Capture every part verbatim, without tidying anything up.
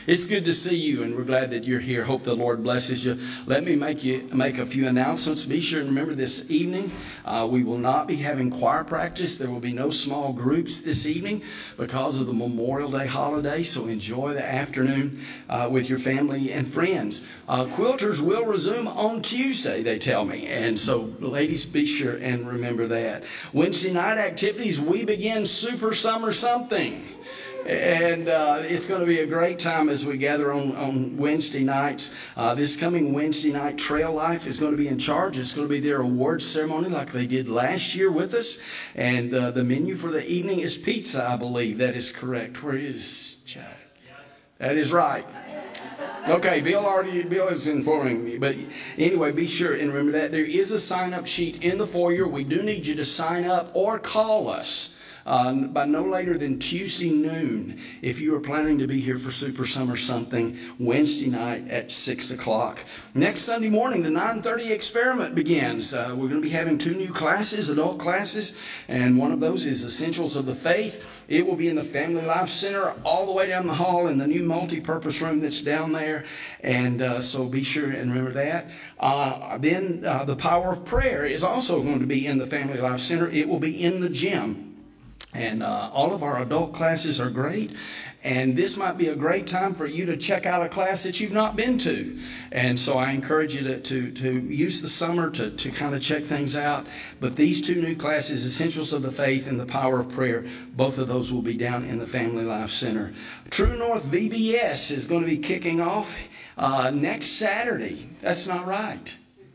It's good to see you, and we're glad that you're here. Hope the Lord blesses you. Let me make you make a few announcements. Be sure and remember this evening, uh, we will not be having choir practice. There will be no small groups this evening because of the Memorial Day holiday, so enjoy the afternoon uh, with your family and friends. Uh, quilters will resume on Tuesday, they tell me, and so ladies, be sure and remember that. Wednesday night activities, we begin Super Summer Something. And uh, it's going to be a great time as we gather on, on Wednesday nights. Uh, this coming Wednesday night, Trail Life is going to be in charge. It's going to be their awards ceremony like they did last year with us. And uh, the menu for the evening is pizza, I believe. That is correct. Where is Jack? That is right. Okay, Bill already Bill is informing me. But anyway, be sure and remember that there is a sign-up sheet in the foyer. We do need you to sign up or call us. Uh, by no later than Tuesday noon, if you are planning to be here for Super Summer Something Wednesday night at six o'clock. Next Sunday morning, the nine thirty experiment begins. Uh, we're going to be having two new classes, adult classes, and one of those is Essentials of the Faith. It will be in the Family Life Center all the way down the hall in the new multi-purpose room that's down there, and uh, so be sure and remember that. Uh, then uh, the Power of Prayer is also going to be in the Family Life Center. It will be in the gym. And uh, all of our adult classes are great. And this might be a great time for you to check out a class that you've not been to. And so I encourage you to, to, to use the summer to, to kind of check things out. But these two new classes, Essentials of the Faith and the Power of Prayer, both of those will be down in the Family Life Center. True North V B S is going to be kicking off uh, next Saturday. That's not right.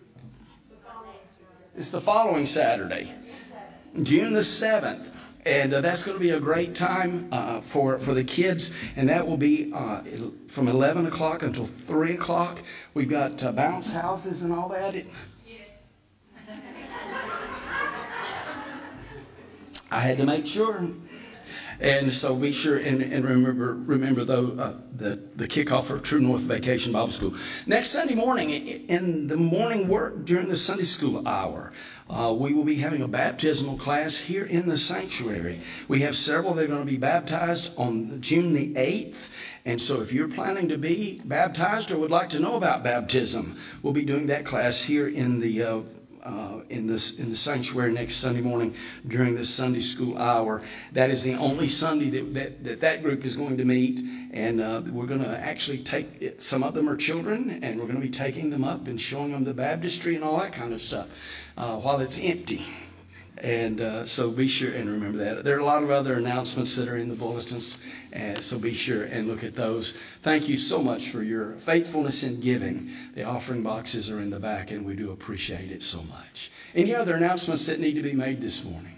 It's the following Saturday, June the seventh. And uh, that's going to be a great time uh, for, for the kids. And that will be uh, from eleven o'clock until three o'clock. We've got uh, bounce houses and all that. It, I had to make sure. And so be sure and, and remember remember though uh, the the kickoff for True North Vacation Bible School next Sunday morning in the morning work during the Sunday school hour. Uh, we will be having a baptismal class here in the sanctuary. We have several that are going to be baptized on June the eighth. And so if you're planning to be baptized or would like to know about baptism, we'll be doing that class here in the uh, Uh, in this in the sanctuary next Sunday morning during the Sunday school hour. That is the only Sunday that that, that, that group is going to meet, and uh, we're going to actually take it. Some of them are children, and we're going to be taking them up and showing them the baptistry and all that kind of stuff uh, while it's empty. And uh, so be sure and remember that. There are a lot of other announcements that are in the bulletins, and so be sure and look at those. Thank you so much for your faithfulness in giving. The offering boxes are in the back, and we do appreciate it so much. Any other announcements that need to be made this morning?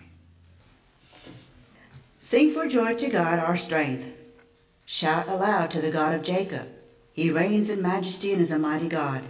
Sing for joy to God our strength. Shout aloud to the God of Jacob. He reigns in majesty and is a mighty God.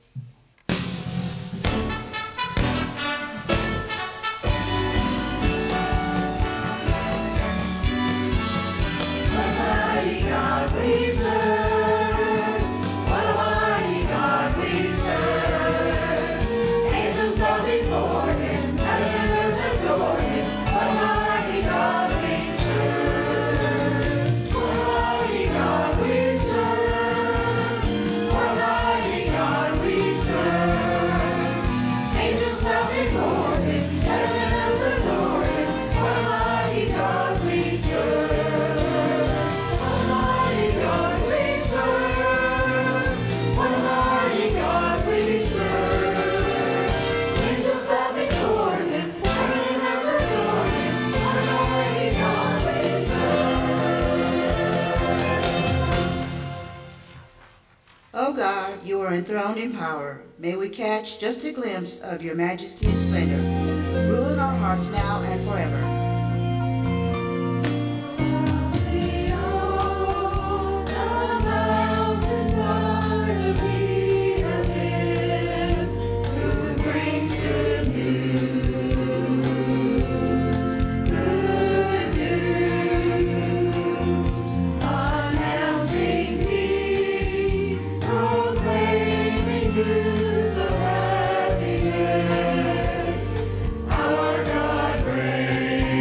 You are enthroned in power. May we catch just a glimpse of your majesty and splendor. Rule in our hearts now and forever. Our God reigns.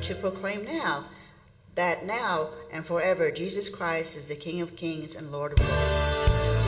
should proclaim now that now and forever Jesus Christ is the King of kings and Lord of lords.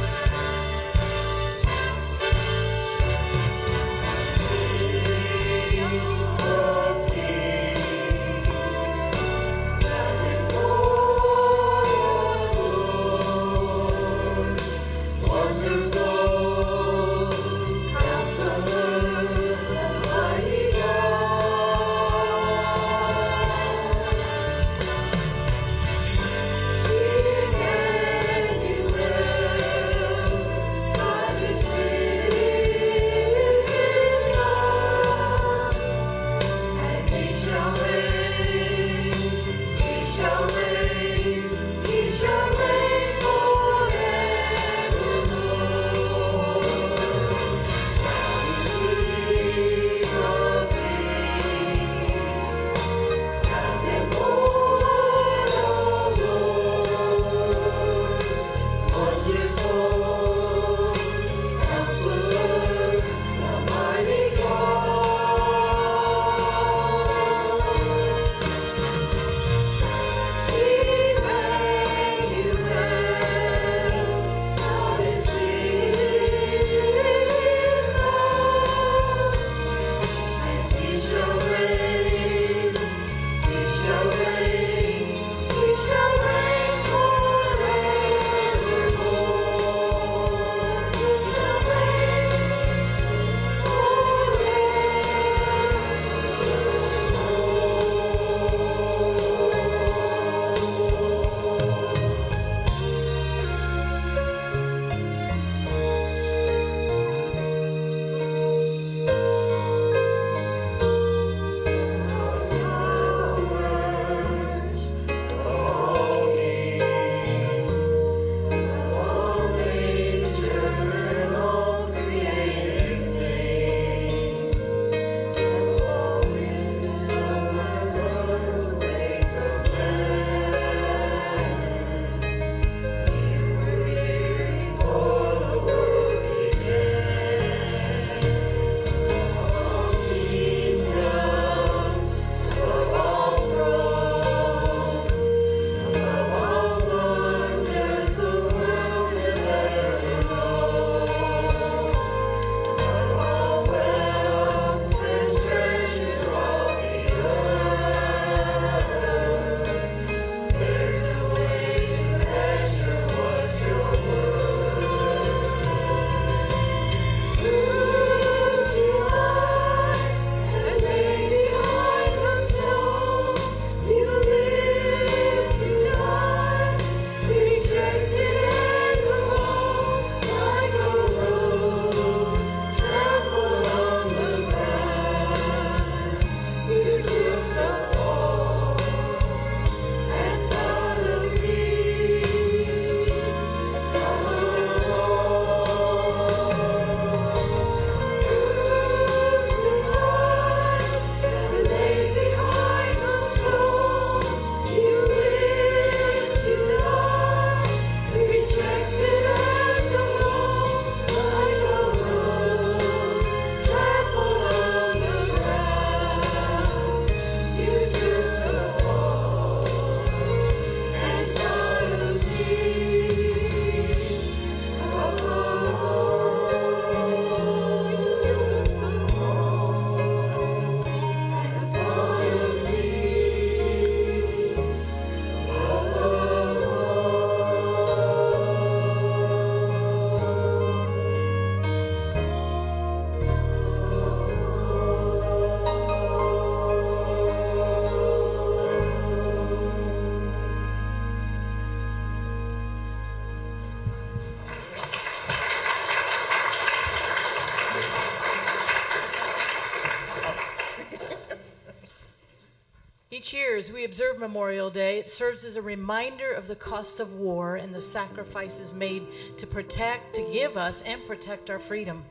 Each year, as we observe Memorial Day, it serves as a reminder of the cost of war and the sacrifices made to protect, to give us, and protect our freedom.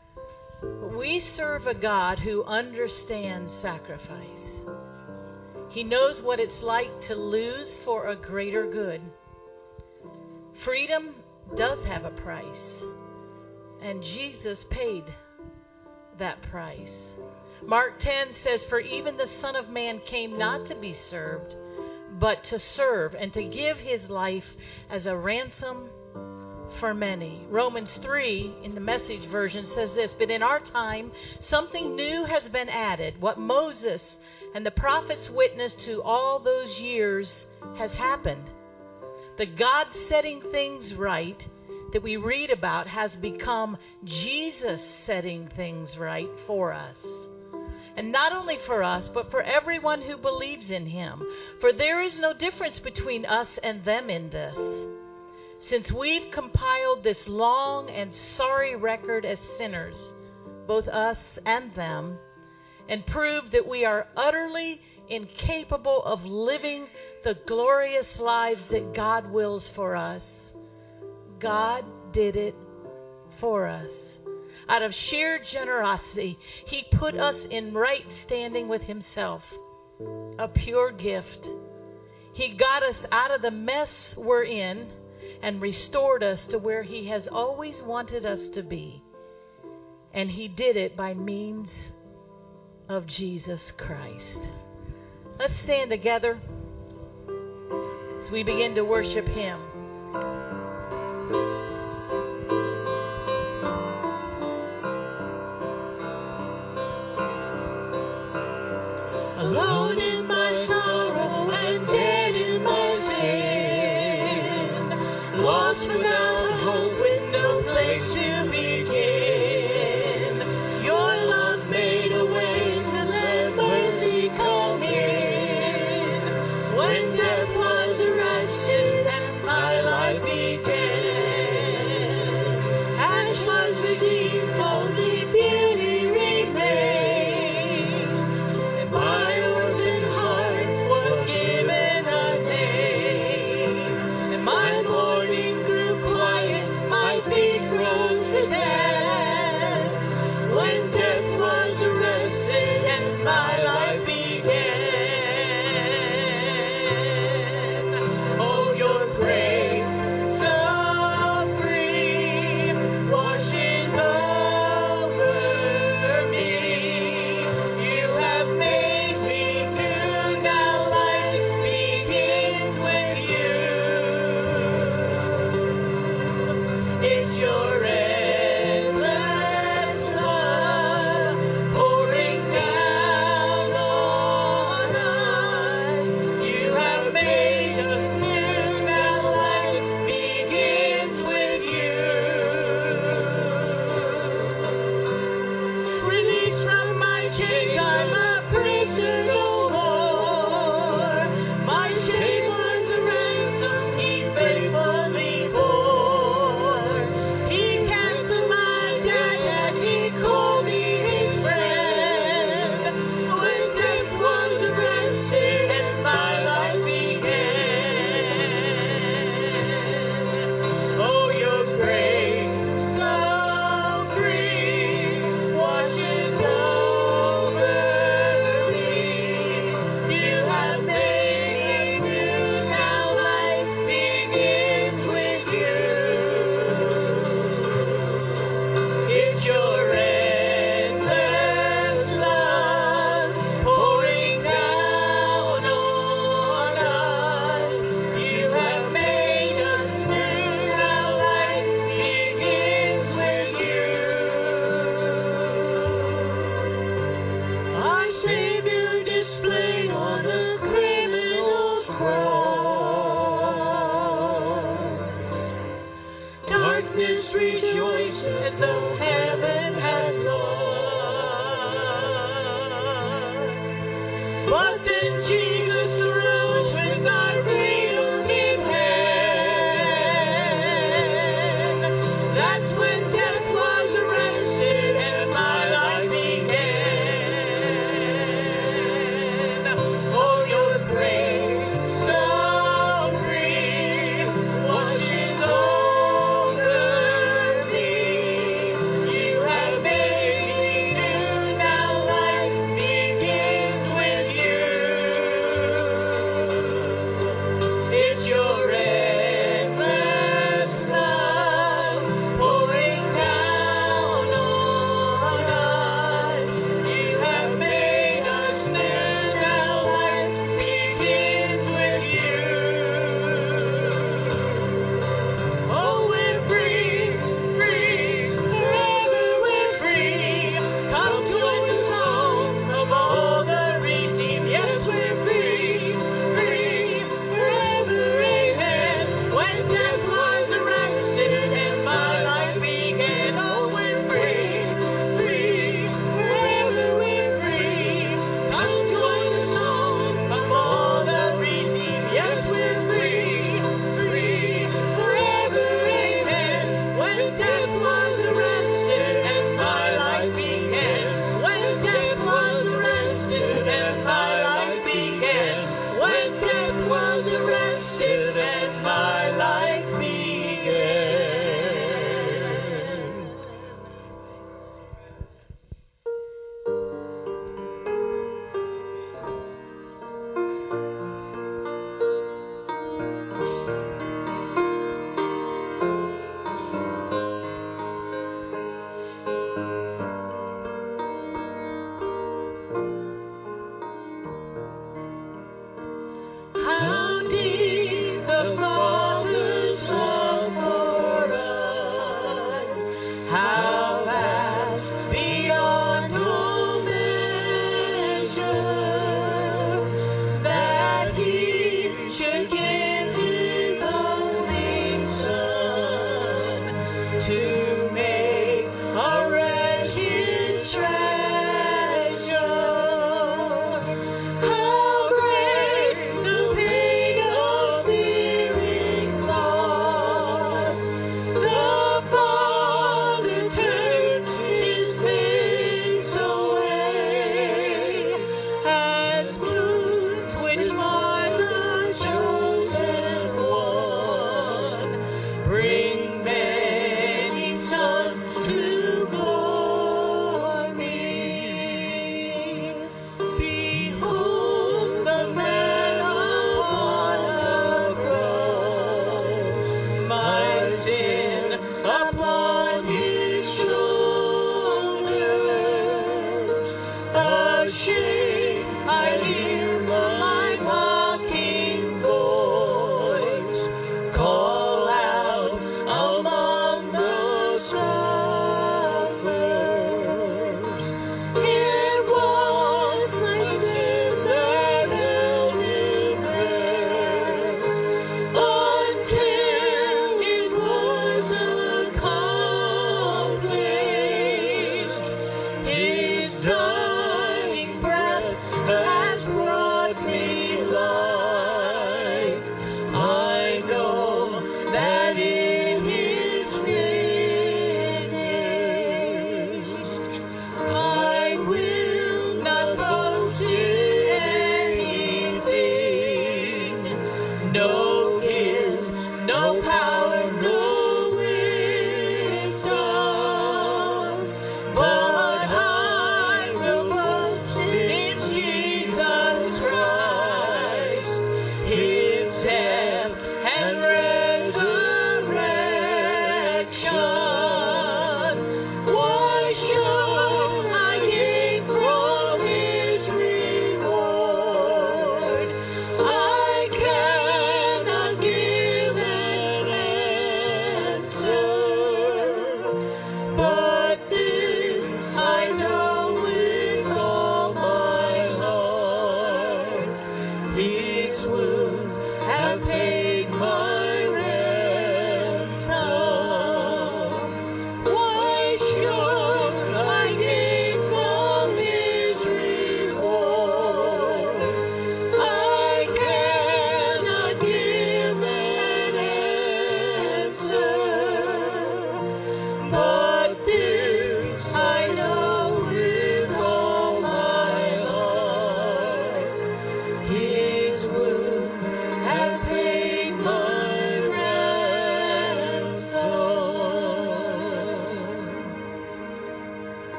We serve a God who understands sacrifice. He knows what it's like to lose for a greater good. Freedom does have a price, and Jesus paid that price. Mark ten says, "For even the Son of Man came not to be served, but to serve and to give his life as a ransom for many." Romans three in the Message version says this, "But in our time something new has been added. What Moses and the prophets witnessed to all those years has happened. The God setting things right that we read about has become Jesus setting things right for us. And not only for us, but for everyone who believes in him. For there is no difference between us and them in this. Since we've compiled this long and sorry record as sinners, both us and them, and proved that we are utterly incapable of living the glorious lives that God wills for us, God did it for us. Out of sheer generosity, he put us in right standing with himself, a pure gift. He got us out of the mess we're in and restored us to where he has always wanted us to be. And he did it by means of Jesus Christ. Let's stand together as we begin to worship him. Alone in my sorrow and dead in my sin, lost without hope with no place to begin, your love made a way to let mercy come in. When death was arrested and my life began, ash was redeemed, only beauty remains, and my orphan heart was given a name, and my mourning grew quiet, my feet rose to dance, when death was arrested and my life began. Oh, your grace so free washes over me. You have made me new, now life begins with you. It's your endless love pouring down on us. You have made us new, now life begins with you. Released from my chains, I'm a prisoner no more. My shame was a ransom he faithfully bore. He canceled my debt and he called me his friend. When death was arrested and my life began. Oh, your grace so free washes over me. You have made me new, now life begins with you. It's your endless love pouring down on us. You have made us new, now life begins with you. Our Savior displayed on a criminal's cross. Darkness rejoiced as though heaven had lost. But then Jesus arose with our freedom in hand. That's when death was arrested and my life began. Oh, your grace so free washes over me. bring many sons to glory. Behold the man upon the cross, my sin upon his shoulders. Ashamed, I hear my mocking voice call out among the scoffers. It was my sin that held him there until it was accomplished. His dying breath has brought me life. I know that it is finished. I will not boast in anything, no gifts, no power, no wisdom, but I will boast in Jesus Christ, His death and resurrection.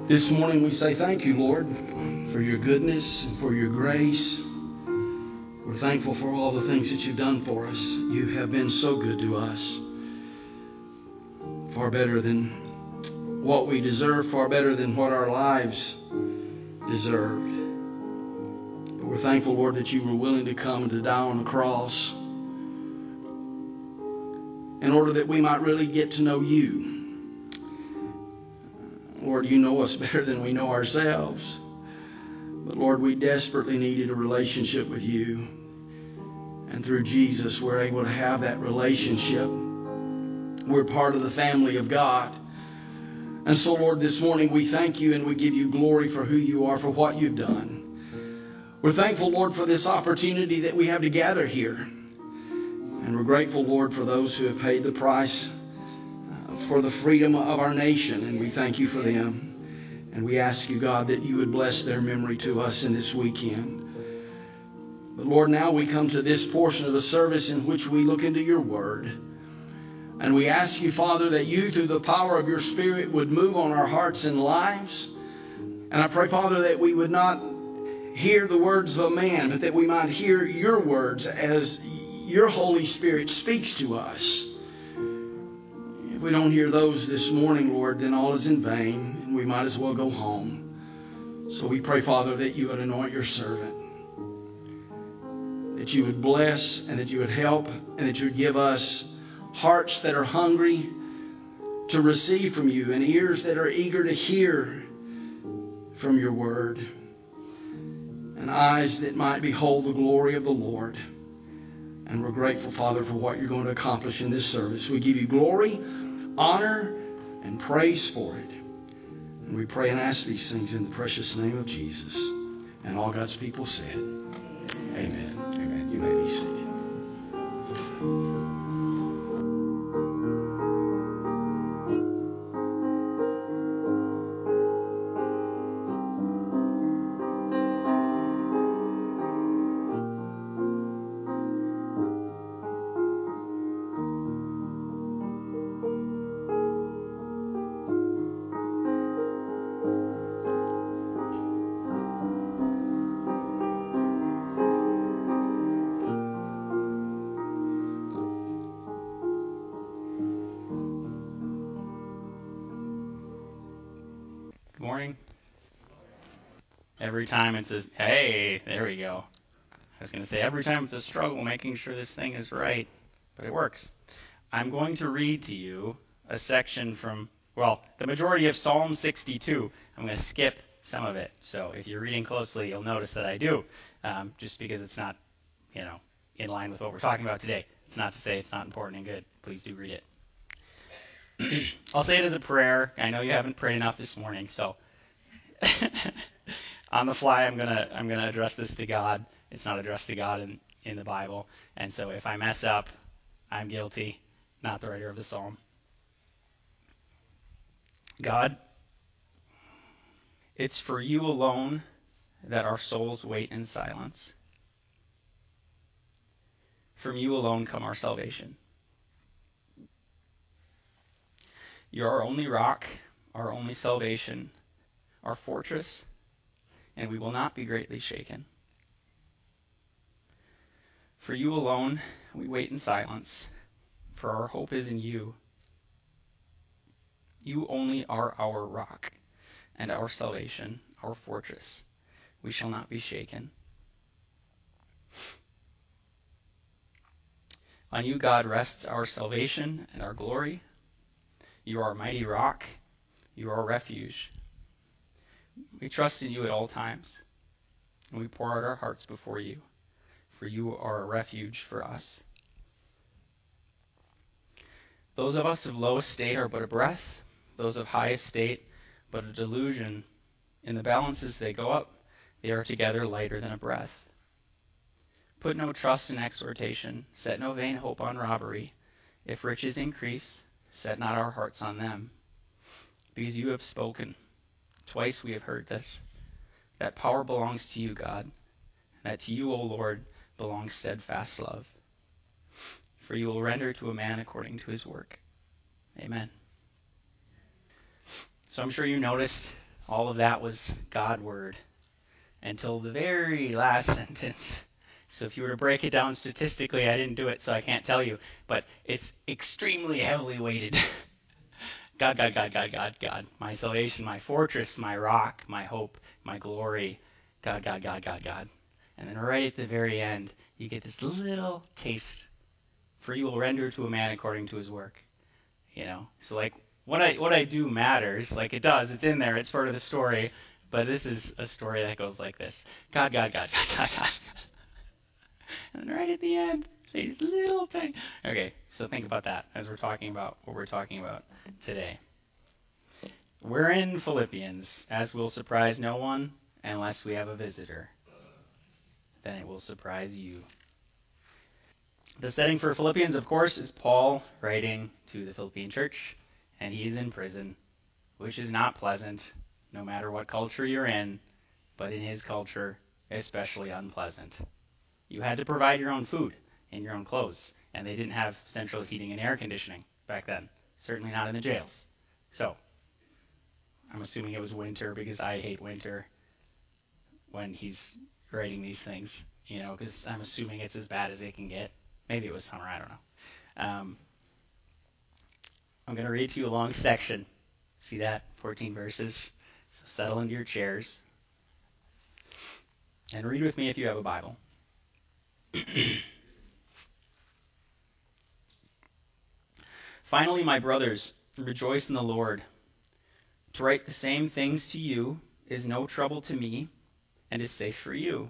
This morning we say thank you, Lord, for your goodness and for your grace. We're thankful for all the things that you've done for us. You have been so good to us. Far better than what we deserve, far better than what our lives deserved. But we're thankful, Lord, that you were willing to come and to die on the cross in order that we might really get to know you. Lord, you know us better than we know ourselves. But Lord, we desperately needed a relationship with you. And through Jesus, we're able to have that relationship. We're part of the family of God. And so, Lord, this morning we thank you and we give you glory for who you are, for what you've done. We're thankful, Lord, for this opportunity that we have to gather here. And we're grateful, Lord, for those who have paid the price for the freedom of our nation, and we thank you for them. And we ask you, God, that you would bless their memory to us in this weekend. But Lord, now we come to this portion of the service in which we look into your word. And we ask you, Father, that you, through the power of your Spirit, would move on our hearts and lives. And I pray, Father, that we would not hear the words of a man, but that we might hear your words as your Holy Spirit speaks to us. If we don't hear those this morning, Lord, then all is in vain, and we might as well go home. So we pray, Father, that you would anoint your servant, that you would bless, and that you would help, and that you would give us hearts that are hungry to receive from you, and ears that are eager to hear from your word, and eyes that might behold the glory of the Lord. And we're grateful, Father, for what you're going to accomplish in this service. We give you glory, honor, and praise for it. And we pray and ask these things in the precious name of Jesus. And all God's people said, amen. Amen. You may be seated. Every time it's a, hey, there we go. I was going to say, every time it's a struggle making sure this thing is right, but it works. I'm going to read to you a section from, well, the majority of Psalm sixty-two. I'm going to skip some of it. So if you're reading closely, you'll notice that I do, um, just because it's not, you know, in line with what we're talking about today. It's not to say it's not important and good. Please do read it. I'll say it as a prayer. I know you haven't prayed enough this morning, so on the fly, I'm gonna I'm gonna address this to God. It's not addressed to God in, in the Bible, and so if I mess up, I'm guilty, not the writer of the psalm. God, it's for you alone that our souls wait in silence. From you alone come our salvation. You're our only rock, our only salvation, our fortress, and we will not be greatly shaken. For you alone we wait in silence, for our hope is in you. You only are our rock and our salvation, our fortress. We shall not be shaken. On you, God, rests our salvation and our glory. You are our mighty rock. You are our refuge. We trust in you at all times, and we pour out our hearts before you, for you are a refuge for us. Those of us of low estate are but a breath, those of high estate but a delusion. In the balances they go up, they are together lighter than a breath. Put no trust in exhortation, set no vain hope on robbery. If riches increase, set not our hearts on them. Because you have spoken. Twice we have heard this, that power belongs to you, God, and that to you, O Lord, belongs steadfast love. For you will render to a man according to his work. Amen. So I'm sure you noticed All of that was God word until the very last sentence. So if you were to break it down statistically, I didn't do it, so I can't tell you, but it's extremely heavily weighted. God, God, God, God, God, God, my salvation, my fortress, my rock, my hope, my glory. God, God, God, God, God. And then right at the very end, you get this little taste. For you will render to a man according to his work. You know, so like what I what I do matters. Like it does. It's in there. It's part of the story. But this is a story that goes like this: God, God, God, God, God, God. And then right at the end, these little tiny. Okay, so think about that as we're talking about what we're talking about today. We're in Philippians, as will surprise no one unless we have a visitor. Then it will surprise you. The setting for Philippians, of course, is Paul writing to the Philippian church, and he's in prison, which is not pleasant, no matter what culture you're in, but in his culture, especially unpleasant. You had to provide your own food and your own clothes, and they didn't have central heating and air conditioning back then, certainly not in the jails. So, I'm assuming it was winter because I hate winter when he's writing these things, you know, because I'm assuming it's as bad as it can get. Maybe it was summer, I don't know. Um, I'm going to read to you a long section. See that? fourteen verses. So settle into your chairs. And read with me if you have a Bible. Finally, my brothers, rejoice in the Lord. To write the same things to you is no trouble to me and is safe for you.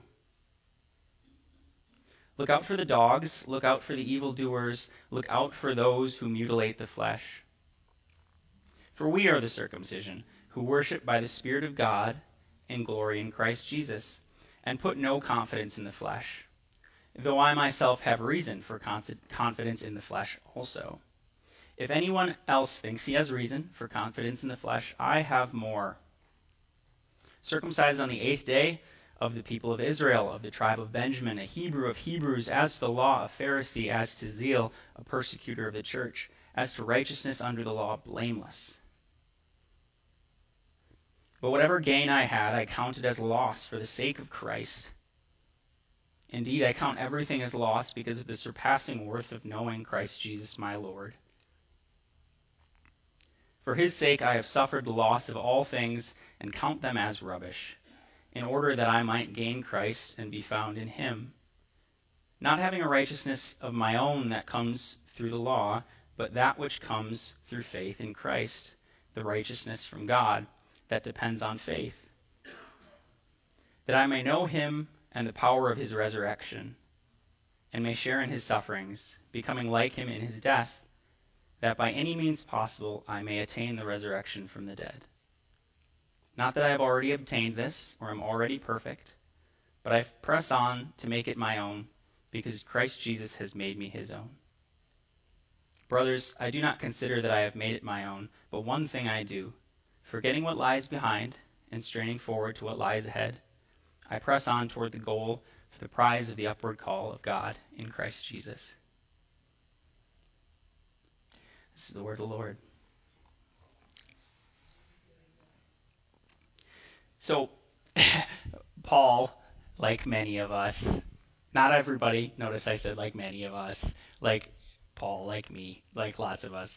Look out for the dogs, look out for the evildoers, look out for those who mutilate the flesh. For we are the circumcision, who worship by the Spirit of God in glory in Christ Jesus, and put no confidence in the flesh, though I myself have reason for confidence in the flesh also. If anyone else thinks he has reason for confidence in the flesh, I have more. Circumcised on the eighth day, of the people of Israel, of the tribe of Benjamin, a Hebrew of Hebrews, as to the law, a Pharisee, as to zeal, a persecutor of the church, as to righteousness under the law, blameless. But whatever gain I had, I counted as loss for the sake of Christ. Indeed, I count everything as loss because of the surpassing worth of knowing Christ Jesus my Lord. For his sake I have suffered the loss of all things and count them as rubbish, in order that I might gain Christ and be found in him, not having a righteousness of my own that comes through the law, but that which comes through faith in Christ, the righteousness from God that depends on faith, that I may know him and the power of his resurrection, and may share in his sufferings, becoming like him in his death, that by any means possible I may attain the resurrection from the dead. Not that I have already obtained this, or am already perfect, but I press on to make it my own, because Christ Jesus has made me his own. Brothers, I do not consider that I have made it my own, but one thing I do, forgetting what lies behind, and straining forward to what lies ahead, I press on toward the goal for the prize of the upward call of God in Christ Jesus. This is the word of the Lord. So, Paul, like many of us, not everybody, notice I said like many of us, like Paul, like me, like lots of us.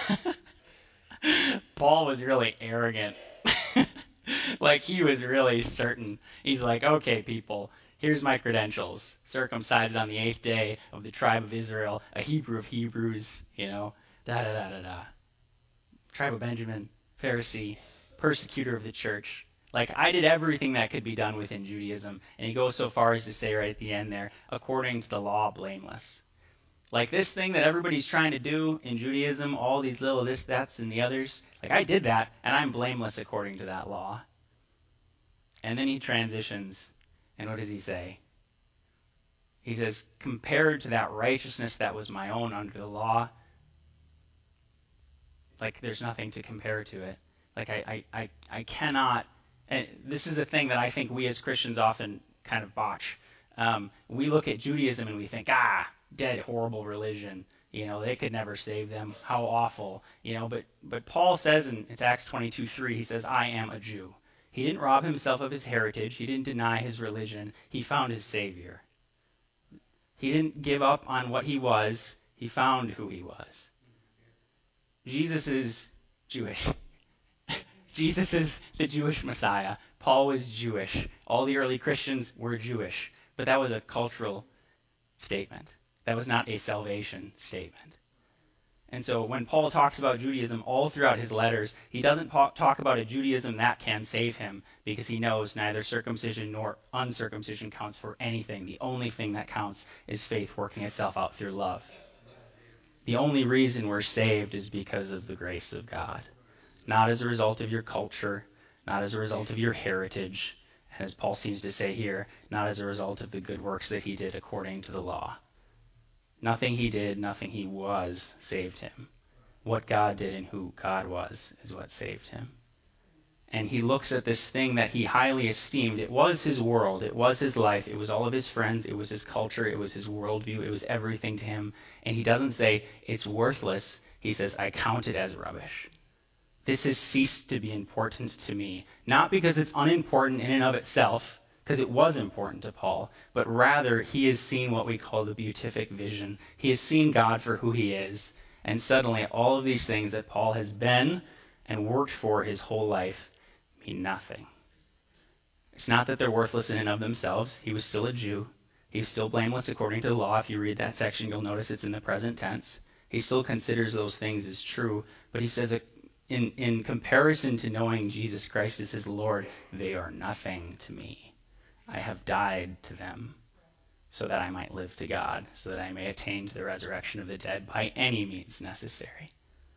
Paul was really arrogant. Like he was really certain. He's like, okay, people, here's my credentials. Circumcised on the eighth day, of the tribe of Israel, a Hebrew of Hebrews, you know, da da da da da. Tribe of Benjamin, Pharisee, persecutor of the church. Like, I did everything that could be done within Judaism. And he goes so far as to say right at the end there, according to the law, blameless. Like this thing that everybody's trying to do in Judaism, all these little this, that's, and the others, like I did that, and I'm blameless according to that law. And then he transitions, and what does he say? He says, compared to that righteousness that was my own under the law, like there's nothing to compare to it. Like I, I, I, I cannot, and this is a thing that I think we as Christians often kind of botch. Um, we look at Judaism and we think, ah, dead, horrible religion. You know, they could never save them. How awful. You know, but but Paul says in it's Acts twenty-two three, he says, I am a Jew. He didn't rob himself of his heritage. He didn't deny his religion. He found his Savior. He didn't give up on what he was. He found who he was. Jesus is Jewish. Jesus is the Jewish Messiah. Paul was Jewish. All the early Christians were Jewish. But that was a cultural statement. That was not a salvation statement. And so when Paul talks about Judaism all throughout his letters, he doesn't talk about a Judaism that can save him, because he knows neither circumcision nor uncircumcision counts for anything. The only thing that counts is faith working itself out through love. The only reason we're saved is because of the grace of God, not as a result of your culture, not as a result of your heritage, and as Paul seems to say here, not as a result of the good works that he did according to the law. Nothing he did, nothing he was saved him. What God did and who God was is what saved him. And he looks at this thing that he highly esteemed. It was his world. It was his life. It was all of his friends. It was his culture. It was his worldview. It was everything to him. And he doesn't say, it's worthless. He says, I count it as rubbish. This has ceased to be important to me. Not because it's unimportant in and of itself, because it was important to Paul, but rather he has seen what we call the beatific vision. He has seen God for who he is, and suddenly all of these things that Paul has been and worked for his whole life mean nothing. It's not that they're worthless in and of themselves. He was still a Jew. He's still blameless according to the law. If you read that section, you'll notice it's in the present tense. He still considers those things as true, but he says that in, in comparison to knowing Jesus Christ as his Lord, they are nothing to me. I have died to them so that I might live to God, so that I may attain to the resurrection of the dead by any means necessary.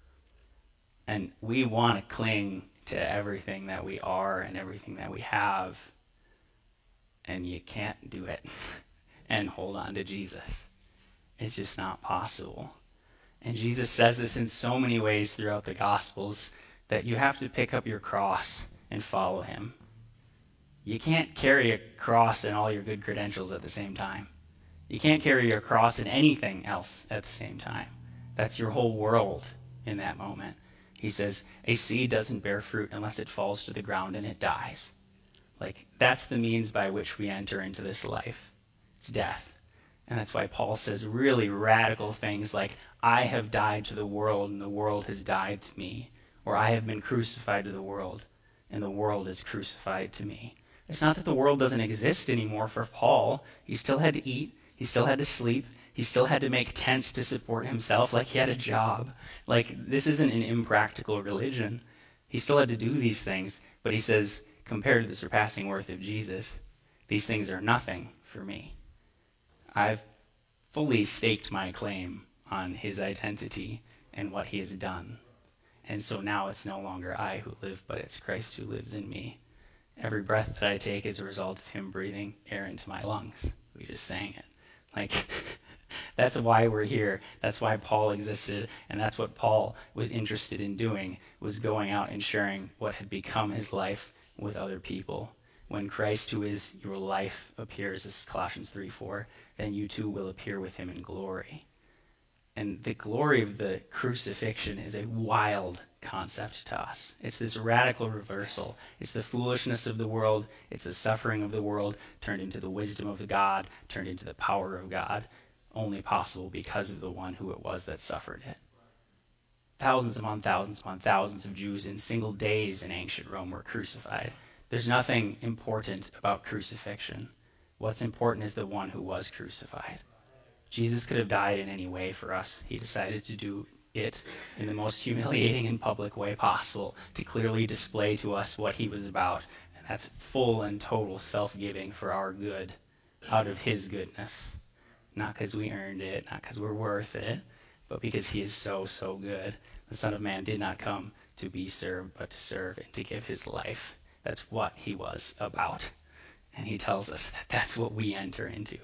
And we want to cling to everything that we are and everything that we have, and you can't do it and hold on to Jesus. It's just not possible. And Jesus says this in so many ways throughout the Gospels, that you have to pick up your cross and follow him. You can't carry a cross and all your good credentials at the same time. You can't carry your cross and anything else at the same time. That's your whole world in that moment. He says, a seed doesn't bear fruit unless it falls to the ground and it dies. Like, that's the means by which we enter into this life. It's death. And that's why Paul says really radical things like, I have died to the world and the world has died to me. Or I have been crucified to the world and the world is crucified to me. It's not that the world doesn't exist anymore for Paul. He still had to eat. He still had to sleep. He still had to make tents to support himself. Like, he had a job. Like, this isn't an impractical religion. He still had to do these things. But he says, compared to the surpassing worth of Jesus, these things are nothing for me. I've fully staked my claim on his identity and what he has done. And so now it's no longer I who live, but it's Christ who lives in me. Every breath that I take is a result of him breathing air into my lungs. We just sang it. Like, that's why we're here. That's why Paul existed. And that's what Paul was interested in doing, was going out and sharing what had become his life with other people. When Christ, who is your life, appears, this is Colossians three four, then you too will appear with him in glory. And the glory of the crucifixion is a wild concept to us. It's this radical reversal. It's the foolishness of the world. It's the suffering of the world turned into the wisdom of God, turned into the power of God, only possible because of the one who it was that suffered it. Thousands upon thousands upon thousands of Jews in single days in ancient Rome were crucified. There's nothing important about crucifixion. What's important is the one who was crucified. Jesus could have died in any way for us. He decided to do it in the most humiliating and public way possible to clearly display to us what he was about. And that's full and total self-giving for our good, out of his goodness. Not because we earned it, not because we're worth it, but because he is so, so good. The Son of Man did not come to be served, but to serve and to give his life. That's what he was about. And he tells us that that's what we enter into.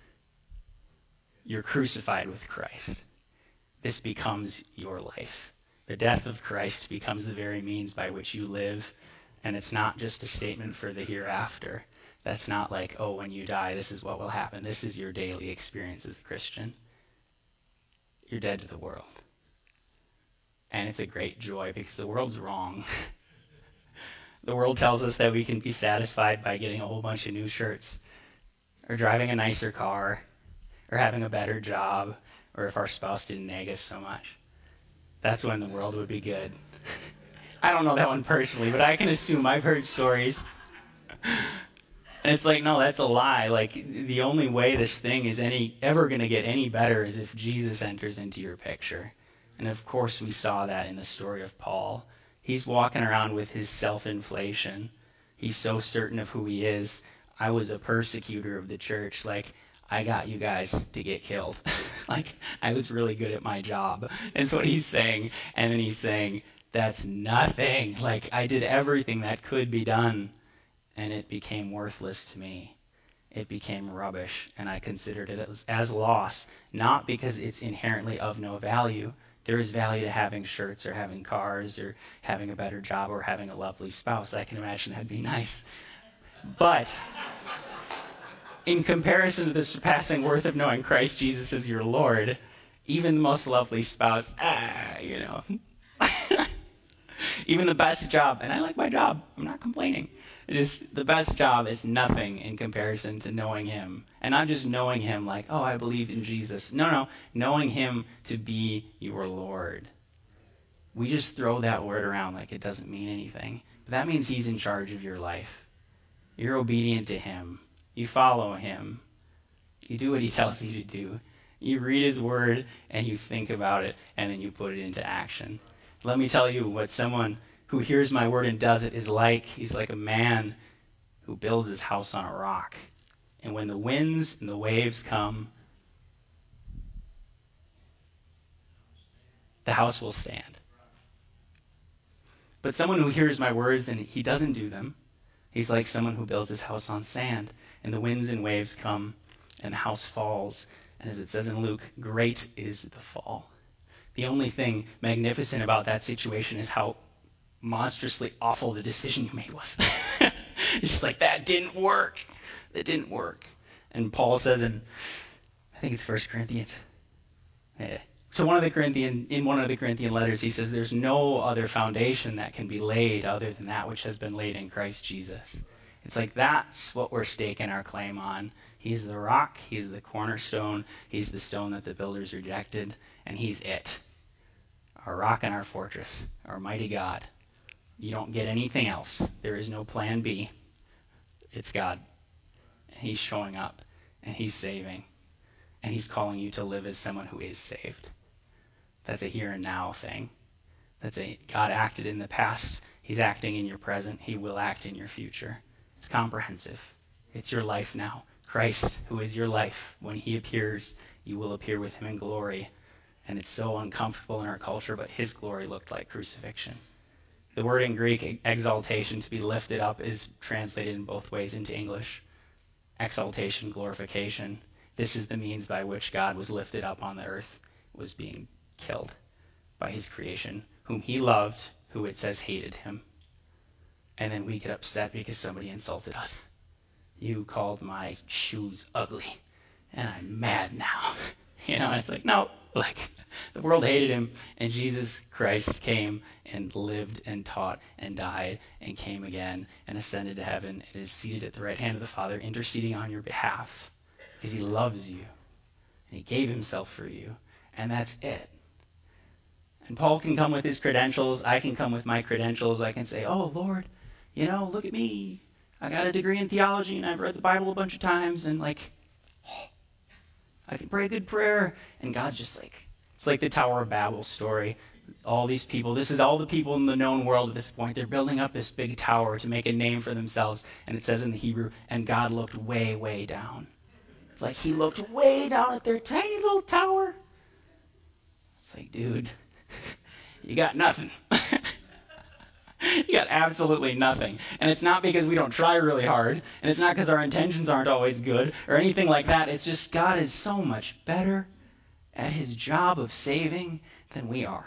You're crucified with Christ. This becomes your life. The death of Christ becomes the very means by which you live, and it's not just a statement for the hereafter. That's not like, oh, when you die, this is what will happen. This is your daily experience as a Christian. You're dead to the world. And it's a great joy because the world's wrong. The world tells us that we can be satisfied by getting a whole bunch of new shirts, or driving a nicer car, or having a better job, or if our spouse didn't nag us so much. That's when the world would be good. I don't know that one personally, but I can assume I've heard stories. And it's like, no, that's a lie. Like, the only way this thing is any ever going to get any better is if Jesus enters into your picture. And of course we saw that in the story of Paul. He's walking around with his self-inflation. He's so certain of who he is. I was a persecutor of the church. Like, I got you guys to get killed. Like, I was really good at my job. That's what he's saying. And then he's saying, that's nothing. Like, I did everything that could be done. And it became worthless to me. It became rubbish, and I considered it as, as loss, not because it's inherently of no value. There is value to having shirts or having cars or having a better job or having a lovely spouse. I can imagine that'd be nice. But in comparison to the surpassing worth of knowing Christ Jesus as your Lord, even the most lovely spouse, ah, you know, even the best job, and I like my job, I'm not complaining. It is the best job is nothing in comparison to knowing him. And not just knowing him like, oh, I believe in Jesus. No, no, knowing him to be your Lord. We just throw that word around like it doesn't mean anything. But that means he's in charge of your life. You're obedient to him. You follow him. You do what he tells you to do. You read his word and you think about it and then you put it into action. Let me tell you what someone who hears my word and does it is like. He's like a man who builds his house on a rock. And when the winds and the waves come, the house will stand. But someone who hears my words and he doesn't do them, he's like someone who builds his house on sand. And the winds and waves come and the house falls. And as it says in Luke, great is the fall. The only thing magnificent about that situation is how monstrously awful the decision you made was. It's just like, that didn't work. It didn't work. And Paul says in, I think it's First Corinthians. Yeah. So one of the Corinthian, in one of the Corinthian letters, he says, there's no other foundation that can be laid other than that which has been laid in Christ Jesus. It's like that's what we're staking our claim on. He's the rock. He's the cornerstone. He's the stone that the builders rejected. And he's it. Our rock and our fortress. Our mighty God. You don't get anything else. There is no plan B. It's God. He's showing up. And he's saving. And he's calling you to live as someone who is saved. That's a here and now thing. That's a God acted in the past. He's acting in your present. He will act in your future. It's comprehensive. It's your life now. Christ, who is your life, when he appears, you will appear with him in glory. And it's so uncomfortable in our culture, but his glory looked like crucifixion. The word in Greek, exaltation, to be lifted up, is translated in both ways into English. Exaltation, glorification. This is the means by which God was lifted up on the earth, was being killed by his creation, whom he loved, who it says hated him. And then we get upset because somebody insulted us. You called my shoes ugly, and I'm mad now. You know, and it's like, no, like, the world hated him, and Jesus Christ came and lived and taught and died and came again and ascended to heaven and is seated at the right hand of the Father, interceding on your behalf, because he loves you, and he gave himself for you, and that's it. And Paul can come with his credentials. I can come with my credentials. I can say, oh, Lord, you know, look at me. I got a degree in theology, and I've read the Bible a bunch of times, and, like, oh, I can pray a good prayer. And God's just like, it's like the Tower of Babel story. All these people, this is all the people in the known world at this point. They're building up this big tower to make a name for themselves. And it says in the Hebrew, and God looked way, way down. It's like he looked way down at their tiny little tower. It's like, dude, you got nothing. You got absolutely nothing. And it's not because we don't try really hard, and it's not because our intentions aren't always good or anything like that. It's just God is so much better at his job of saving than we are.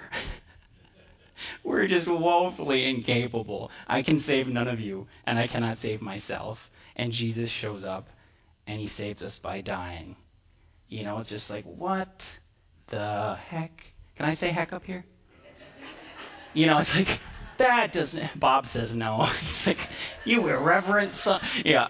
We're just woefully incapable. I can save none of you, and I cannot save myself. And Jesus shows up, and he saves us by dying. You know, it's just like, what the heck? Can I say heck up here? You know, it's like, that doesn't, Bob says no. He's like, you irreverent son. Yeah.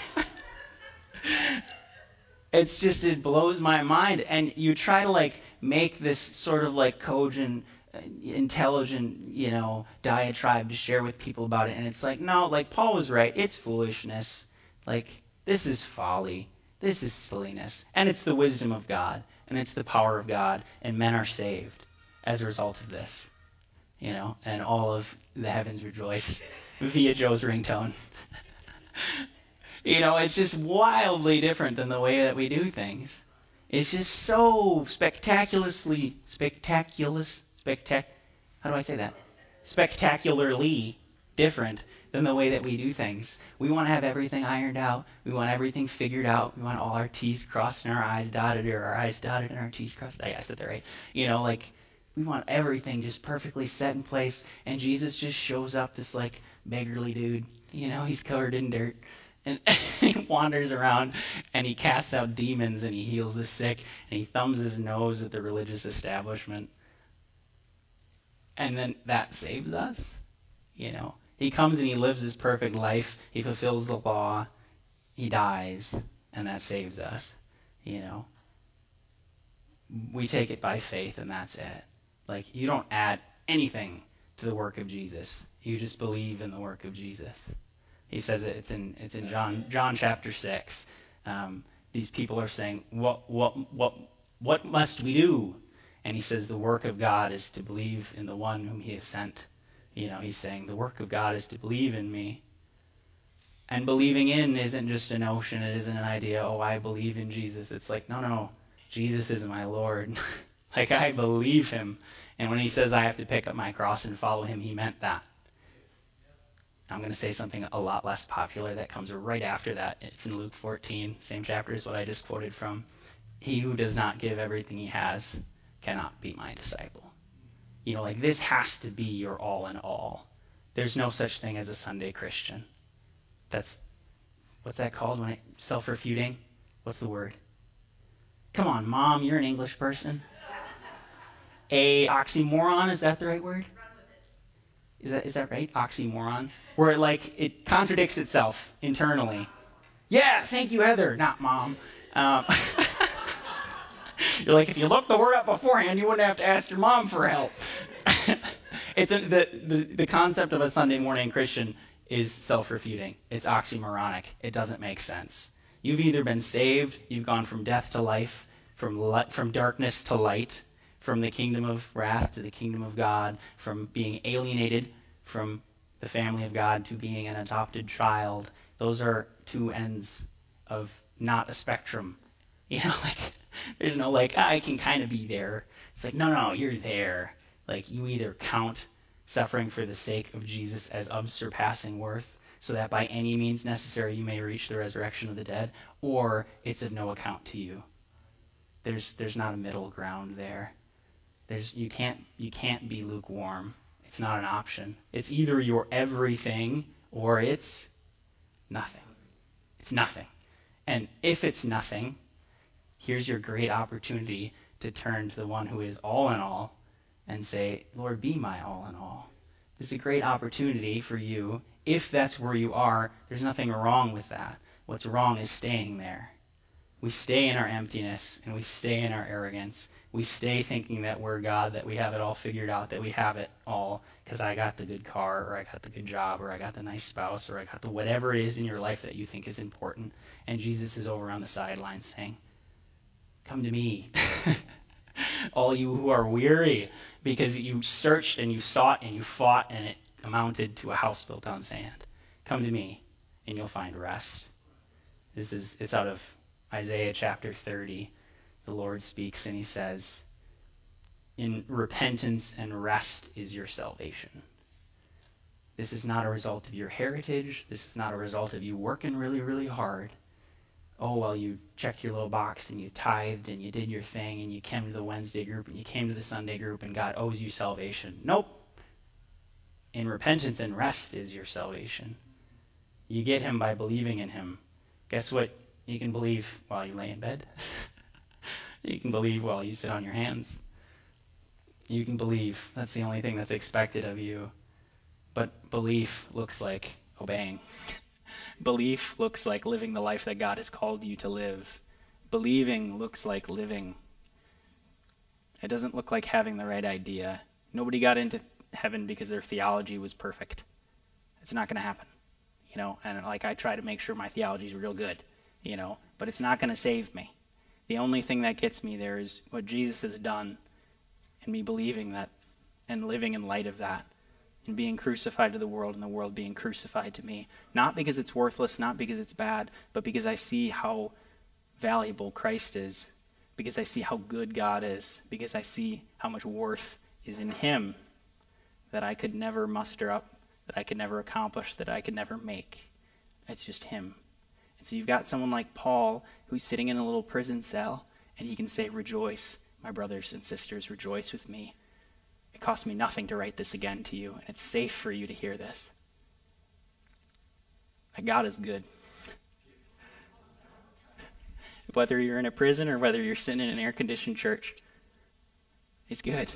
It's just, it blows my mind. And you try to like make this sort of like cogent, intelligent, you know, diatribe to share with people about it. And it's like, no, like Paul was right. It's foolishness. Like, this is folly. This is silliness. And it's the wisdom of God. And it's the power of God. And men are saved as a result of this. You know, and all of the heavens rejoice via Joe's ringtone. You know, it's just wildly different than the way that we do things. It's just so spectacularly, spectaculous, spectac, how do I say that? Spectacularly different than the way that we do things. We want to have everything ironed out. We want everything figured out. We want all our T's crossed and our I's dotted, or our I's dotted and our T's crossed. I said that right. You know, like, we want everything just perfectly set in place. And Jesus just shows up, this, like, beggarly dude. You know, he's covered in dirt. And he wanders around, and he casts out demons, and he heals the sick, and he thumbs his nose at the religious establishment. And then that saves us, you know. He comes and he lives his perfect life. He fulfills the law. He dies, and that saves us, you know. We take it by faith, and that's it. Like, you don't add anything to the work of Jesus. You just believe in the work of Jesus. He says it, it's in it's in John John chapter six. Um, these people are saying, what what what what must we do? And he says the work of God is to believe in the one whom he has sent. You know, he's saying the work of God is to believe in me. And believing in isn't just a notion, it isn't an idea, oh, I believe in Jesus. It's like, no, no, Jesus is my Lord. Like, I believe him. And when he says I have to pick up my cross and follow him, he meant that. I'm going to say something a lot less popular that comes right after that. It's in Luke fourteen, same chapter as what I just quoted from. He who does not give everything he has cannot be my disciple. You know, like, this has to be your all in all. There's no such thing as a Sunday Christian. That's, what's that called when it, self-refuting? What's the word? Come on, Mom, you're an English person. A oxymoron, is that the right word? Is that is that right? Oxymoron? Where it, like, it contradicts itself internally. Yeah, thank you, Heather, not Mom. Um, you're like, if you looked the word up beforehand, you wouldn't have to ask your mom for help. It's a, the, the the concept of a Sunday morning Christian is self-refuting. It's oxymoronic. It doesn't make sense. You've either been saved, you've gone from death to life, from li- from darkness to light, from the kingdom of wrath to the kingdom of God, from being alienated from the family of God to being an adopted child. Those are two ends of not a spectrum. You know, like, there's no, like, ah, I can kind of be there. It's like, no, no, you're there. Like, you either count suffering for the sake of Jesus as of surpassing worth, so that by any means necessary you may reach the resurrection of the dead, or it's of no account to you. There's there's not a middle ground there. There's you can't you can't be lukewarm. It's not an option. It's either your everything or it's nothing. It's nothing. And if it's nothing, here's your great opportunity to turn to the one who is all in all and say, Lord, be my all in all. This is a great opportunity for you. If that's where you are, there's nothing wrong with that. What's wrong is staying there. We stay in our emptiness and we stay in our arrogance. We stay thinking that we're God, that we have it all figured out, that we have it all because I got the good car, or I got the good job, or I got the nice spouse, or I got the whatever it is in your life that you think is important. And Jesus is over on the sidelines saying, come to me, all you who are weary, because you searched and you sought and you fought and it amounted to a house built on sand. Come to me and you'll find rest. This is, it's out of Isaiah chapter thirty. The Lord speaks and he says, in repentance and rest is your salvation. This is not a result of your heritage. This is not a result of you working really, really hard. Oh, well, you checked your little box and you tithed and you did your thing and you came to the Wednesday group and you came to the Sunday group and God owes you salvation. Nope. In repentance and rest is your salvation. You get him by believing in him. Guess what? You can believe while you lay in bed. You can believe while you sit on your hands. You can believe. That's the only thing that's expected of you. But belief looks like obeying. Belief looks like living the life that God has called you to live. Believing looks like living. It doesn't look like having the right idea. Nobody got into heaven because their theology was perfect. It's not going to happen. You know, and like I try to make sure my theology is real good, you know, but it's not going to save me. The only thing that gets me there is what Jesus has done and me believing that and living in light of that. And being crucified to the world and the world being crucified to me. Not because it's worthless, not because it's bad, but because I see how valuable Christ is. Because I see how good God is. Because I see how much worth is in Him that I could never muster up, that I could never accomplish, that I could never make. It's just Him. And so you've got someone like Paul who's sitting in a little prison cell and he can say, rejoice, my brothers and sisters, rejoice with me. It cost me nothing to write this again to you, and it's safe for you to hear this. That God is good. Whether you're in a prison or whether you're sitting in an air-conditioned church, He's good.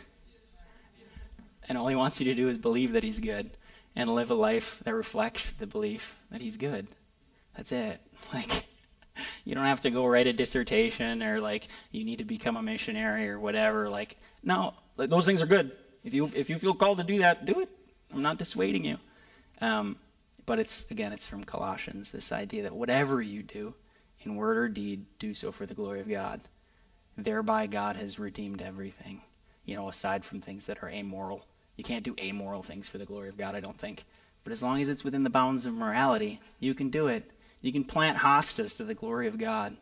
And all He wants you to do is believe that He's good and live a life that reflects the belief that He's good. That's it. Like, you don't have to go write a dissertation or, like, you need to become a missionary or whatever. Like, no, those things are good. If you if you feel called to do that, do it. I'm not dissuading you. Um, but it's, again, it's from Colossians, this idea that whatever you do, in word or deed, do so for the glory of God. Thereby God has redeemed everything, you know, aside from things that are amoral. You can't do amoral things for the glory of God, I don't think. But as long as it's within the bounds of morality, you can do it. You can plant hostas to the glory of God.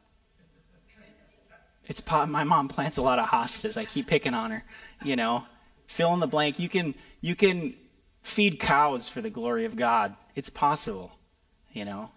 It's po- my mom plants a lot of hostas. I keep picking on her, you know. Fill in the blank. You can you can feed cows for the glory of God. It's possible, you know.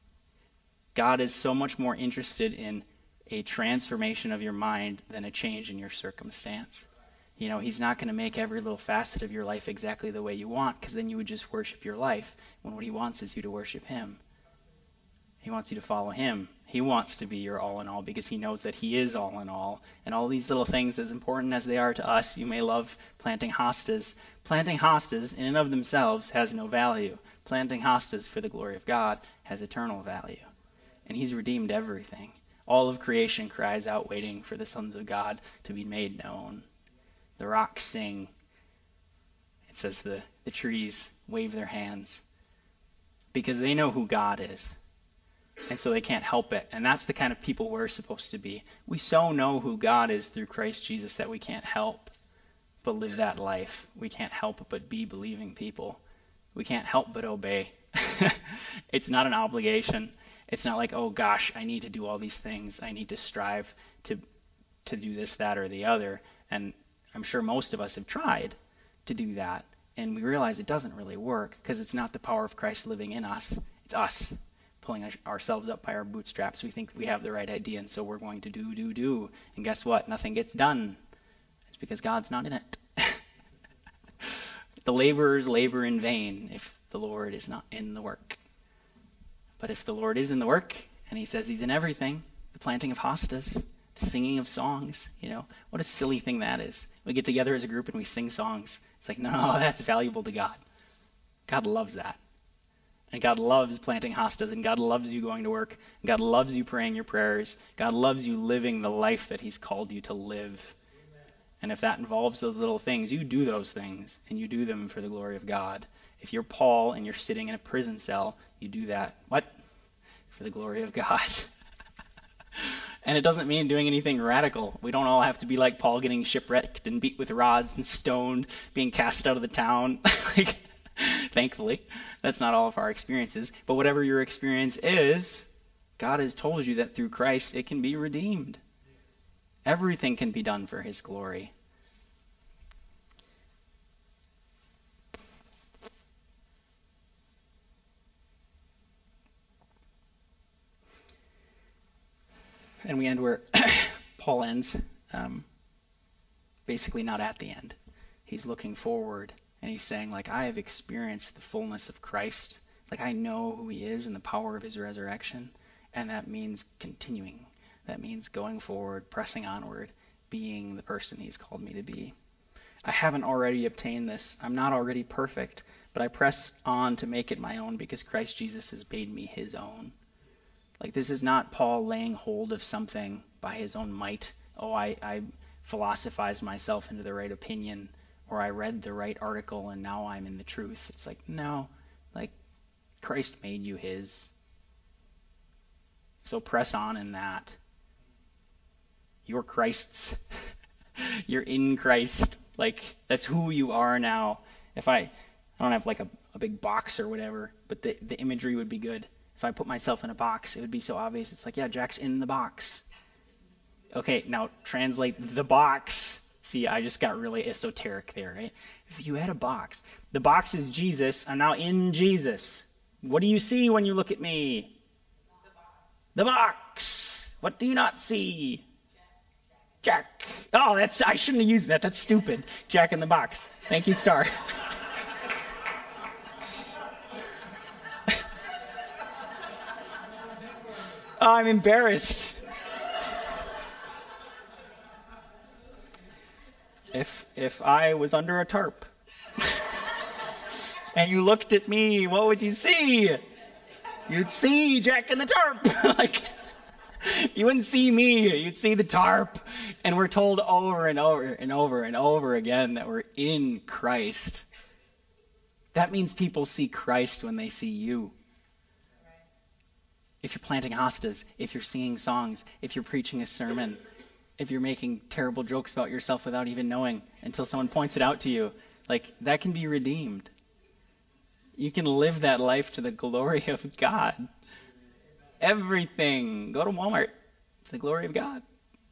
God is so much more interested in a transformation of your mind than a change in your circumstance. You know, He's not going to make every little facet of your life exactly the way you want, because then you would just worship your life, when what He wants is you to worship Him. He wants you to follow Him. He wants to be your all in all because He knows that He is all in all. And all these little things, as important as they are to us, you may love planting hostas. Planting hostas in and of themselves has no value. Planting hostas for the glory of God has eternal value. And He's redeemed everything. All of creation cries out waiting for the sons of God to be made known. The rocks sing. It says the, the trees wave their hands because they know who God is. And so they can't help it. And that's the kind of people we're supposed to be. We so know who God is through Christ Jesus that we can't help but live that life. We can't help but be believing people. We can't help but obey. It's not an obligation. It's not like, oh gosh, I need to do all these things. I need to strive to to do this, that, or the other. And I'm sure most of us have tried to do that. And we realize it doesn't really work because it's not the power of Christ living in us. It's us pulling ourselves up by our bootstraps. We think we have the right idea, and so we're going to do, do, do. And guess what? Nothing gets done. It's because God's not in it. The laborers labor in vain if the Lord is not in the work. But if the Lord is in the work, and He says He's in everything, the planting of hostas, the singing of songs, you know, what a silly thing that is. We get together as a group and we sing songs. It's like, no, no, that's valuable to God. God loves that. And God loves planting hostas, and God loves you going to work. And God loves you praying your prayers. God loves you living the life that He's called you to live. And if that involves those little things, you do those things, and you do them for the glory of God. If you're Paul and you're sitting in a prison cell, you do that. What? For the glory of God. And it doesn't mean doing anything radical. We don't all have to be like Paul, getting shipwrecked and beat with rods and stoned, being cast out of the town. Like, thankfully, that's not all of our experiences. But whatever your experience is, God has told you that through Christ it can be redeemed. Everything can be done for His glory. And we end where Paul ends, um, basically not at the end. He's looking forward, and he's saying, like, I have experienced the fullness of Christ. Like, I know who He is and the power of His resurrection, and that means continuing. That means going forward, pressing onward, being the person He's called me to be. I haven't already obtained this. I'm not already perfect, but I press on to make it my own because Christ Jesus has made me his own. Like, this is not Paul laying hold of something by his own might. Oh, I, I philosophized myself into the right opinion, or I read the right article and now I'm in the truth. It's like, no, like, Christ made you his. So press on in that. You're Christ's. You're in Christ. Like, that's who you are now. If I, I don't have like a, a big box or whatever, but the, the imagery would be good. If I put myself in a box, it would be so obvious. It's like, yeah, Jack's in the box. Okay, now translate the box. See, I just got really esoteric there, right? If you had a box, the box is Jesus. I'm now in Jesus. What do you see when you look at me? The box. What do you not see? Jack. Oh, that's I shouldn't have used that. That's stupid. Jack in the box. Thank you, Star. Oh, I'm embarrassed. If if I was under a tarp and you looked at me, what would you see? You'd see Jack in the tarp. Like, you wouldn't see me. You'd see the tarp. And we're told over and over and over and over again that we're in Christ. That means people see Christ when they see you. If you're planting hostas, if you're singing songs, if you're preaching a sermon, if you're making terrible jokes about yourself without even knowing until someone points it out to you, like, that can be redeemed. You can live that life to the glory of God. Everything. Go to Walmart. It's the glory of God.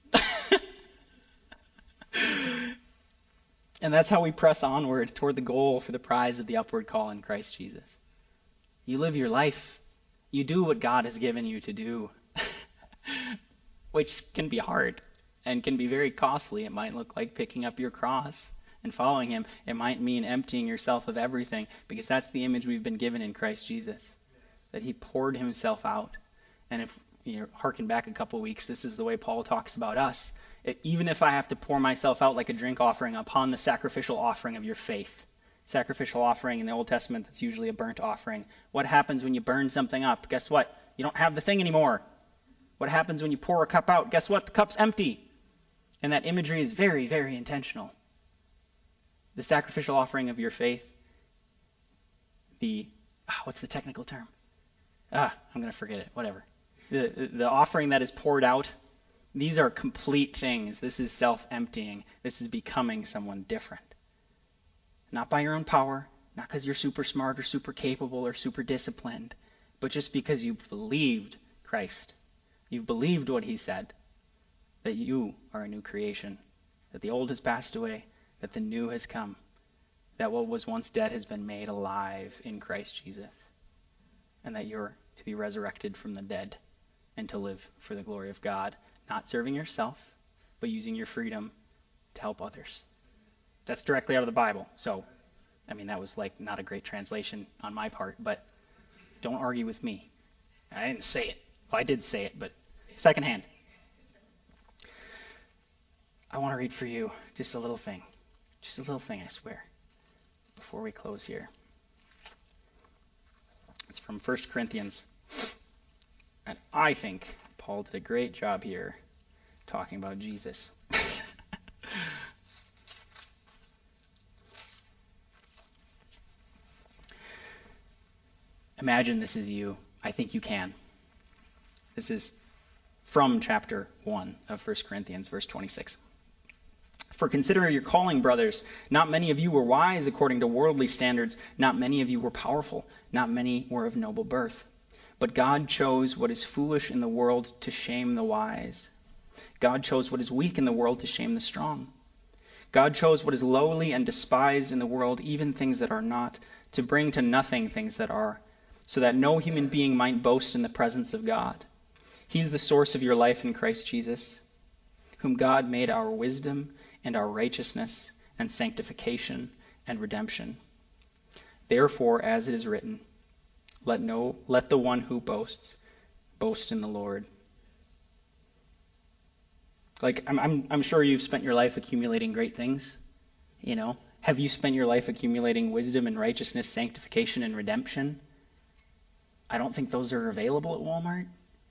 And that's how we press onward toward the goal for the prize of the upward call in Christ Jesus. You live your life. You do what God has given you to do, which can be hard and can be very costly. It might look like picking up your cross and following him. It might mean emptying yourself of everything, because that's the image we've been given in Christ Jesus, that he poured himself out. And if you know, harken back a couple weeks, this is the way Paul talks about us. It, even if I have to pour myself out like a drink offering upon the sacrificial offering of your faith. Sacrificial offering in the Old Testament, that's usually a burnt offering. What happens when you burn something up? Guess what? You don't have the thing anymore. What happens when you pour a cup out? Guess what? The cup's empty. And that imagery is very, very intentional. The sacrificial offering of your faith, the, oh, what's the technical term? Ah, I'm going to forget it. Whatever. The, the offering that is poured out, these are complete things. This is self-emptying. This is becoming someone different. Not by your own power, not because you're super smart or super capable or super disciplined, but just because you've believed Christ. You've believed what he said, that you are a new creation, that the old has passed away, that the new has come, that what was once dead has been made alive in Christ Jesus, and that you're to be resurrected from the dead and to live for the glory of God, not serving yourself, but using your freedom to help others. That's directly out of the Bible. So, I mean, that was like not a great translation on my part, but don't argue with me. I didn't say it. Well, I did say it, but secondhand. I want to read for you just a little thing. Just a little thing, I swear, before we close here. It's from First Corinthians. And I think Paul did a great job here talking about Jesus. Imagine this is you. I think you can. This is from chapter one of First Corinthians, verse twenty-six. For consider your calling, brothers. Not many of you were wise according to worldly standards. Not many of you were powerful. Not many were of noble birth. But God chose what is foolish in the world to shame the wise. God chose what is weak in the world to shame the strong. God chose what is lowly and despised in the world, even things that are not, to bring to nothing things that are, so that no human being might boast in the presence of God. He is the source of your life in Christ Jesus, whom God made our wisdom and our righteousness and sanctification and redemption. Therefore, as it is written, let no let the one who boasts boast in the Lord. Like I'm I'm I'm sure you've spent your life accumulating great things. You know, have you spent your life accumulating wisdom and righteousness, sanctification and redemption? I don't think those are available at Walmart.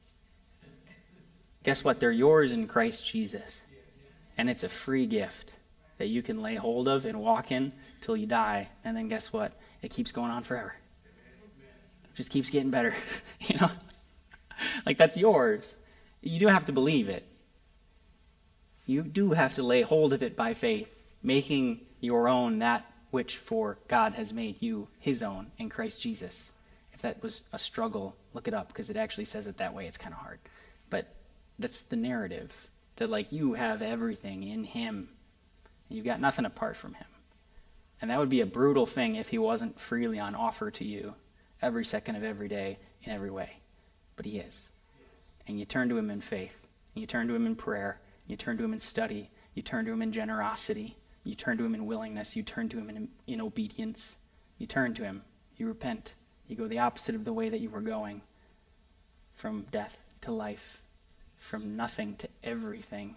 Guess what? They're yours in Christ Jesus. And it's a free gift that you can lay hold of and walk in till you die. And then guess what? It keeps going on forever. It just keeps getting better. You know? Like, that's yours. You do have to believe it. You do have to lay hold of it by faith, making your own that which for God has made you his own in Christ Jesus. If that was a struggle, look it up, because it actually says it that way. It's kind of hard. But that's the narrative, that like you have everything in him. And you've got nothing apart from him. And that would be a brutal thing if he wasn't freely on offer to you every second of every day in every way. But he is. And you turn to him in faith. And you turn to him in prayer. You turn to him in study. You turn to him in generosity. You turn to him in willingness. You turn to him in, in obedience. You turn to him. You repent. You go the opposite of the way that you were going. From death to life. From nothing to everything.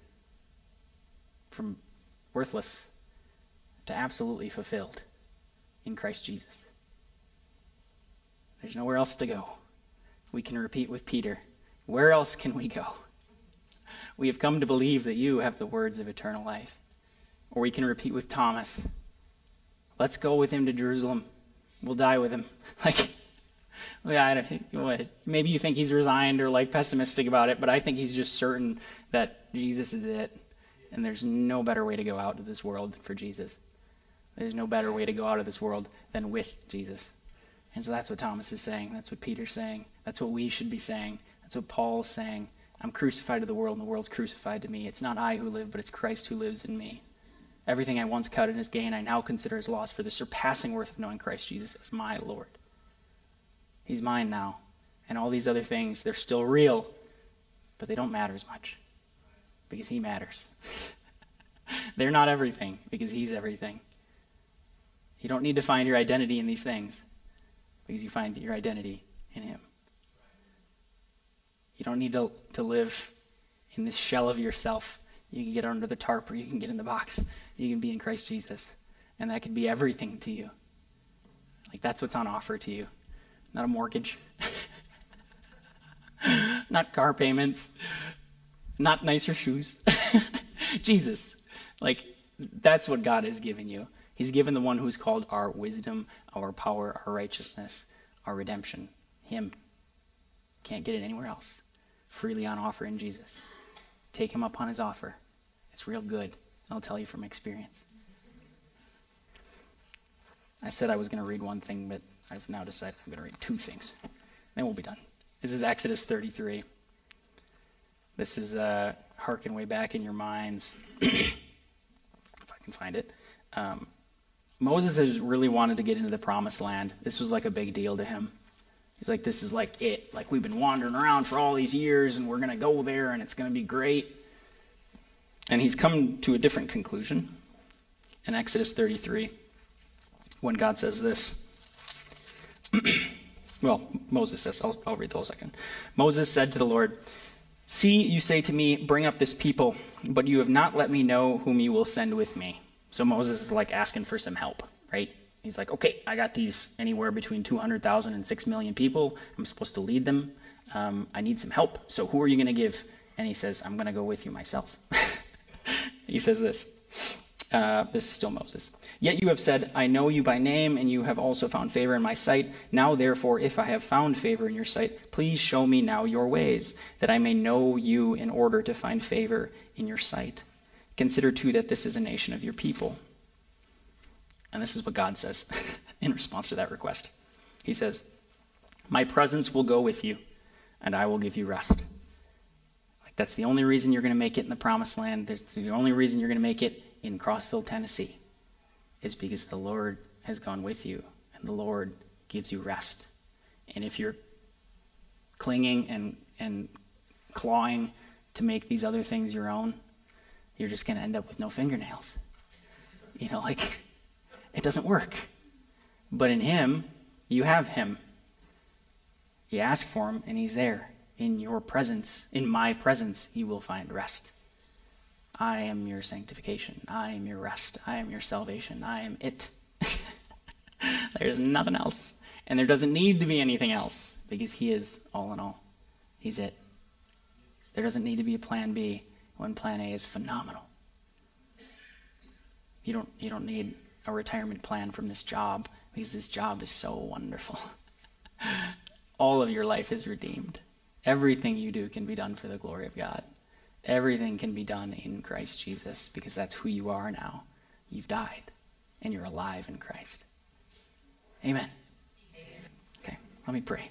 From worthless to absolutely fulfilled in Christ Jesus. There's nowhere else to go. We can repeat with Peter, where else can we go? We have come to believe that you have the words of eternal life. Or we can repeat with Thomas, let's go with him to Jerusalem. We'll die with him. Like, yeah, I don't, maybe you think he's resigned or like pessimistic about it, but I think he's just certain that Jesus is it. And there's no better way to go out of this world than for Jesus. There's no better way to go out of this world than with Jesus. And so that's what Thomas is saying. That's what Peter's saying. That's what we should be saying. That's what Paul's saying. I'm crucified to the world, and the world's crucified to me. It's not I who live, but it's Christ who lives in me. Everything I once counted as gain, I now consider as loss for the surpassing worth of knowing Christ Jesus as my Lord. He's mine now. And all these other things, they're still real, but they don't matter as much because he matters. They're not everything because he's everything. You don't need to find your identity in these things because you find your identity in him. You don't need to, to live in this shell of yourself. You can get under the tarp or you can get in the box. You can be in Christ Jesus. And that can be everything to you. Like, that's what's on offer to you. Not a mortgage. Not car payments. Not nicer shoes. Jesus. Like, that's what God has given you. He's given the one who's called our wisdom, our power, our righteousness, our redemption. Him. Can't get it anywhere else. Freely on offer in Jesus. Take him up on his offer. It's real good. I'll tell you from experience. I said I was going to read one thing, but I've now decided I'm going to read two things. Then we'll be done. This is Exodus thirty-three. This is uh, harken way back in your minds, if I can find it. Um, Moses has really wanted to get into the promised land. This was like a big deal to him. He's like, this is like it. Like, we've been wandering around for all these years, and we're going to go there, and it's going to be great. And he's come to a different conclusion in Exodus thirty-three when God says this. Well, Moses says, I'll, I'll read the whole second. Moses said to the Lord, "See, you say to me, bring up this people, but you have not let me know whom you will send with me." So Moses is like asking for some help, right? He's like, okay, I got these anywhere between two hundred thousand and six million people. I'm supposed to lead them. Um, I need some help. So who are you going to give? And he says, I'm going to go with you myself. He says this. Uh, this is still Moses. "Yet you have said, I know you by name, and you have also found favor in my sight. Now, therefore, if I have found favor in your sight, please show me now your ways, that I may know you in order to find favor in your sight. Consider, too, that this is a nation of your people." And this is what God says in response to that request. He says, "My presence will go with you, and I will give you rest." Like, that's the only reason you're going to make it in the promised land. That's the only reason you're going to make it in Crossville, Tennessee, is because the Lord has gone with you, and the Lord gives you rest. And if you're clinging and, and clawing to make these other things your own, you're just going to end up with no fingernails. You know, like, it doesn't work. But in him, you have him. You ask for him, and he's there. In your presence, in my presence, you will find rest. I am your sanctification. I am your rest. I am your salvation. I am it. There's nothing else. And there doesn't need to be anything else because he is all in all. He's it. There doesn't need to be a plan B when plan A is phenomenal. You don't, you don't need a retirement plan from this job because this job is so wonderful. All of your life is redeemed. Everything you do can be done for the glory of God. Everything can be done in Christ Jesus because that's who you are now. You've died and you're alive in Christ. Amen. Okay, let me pray.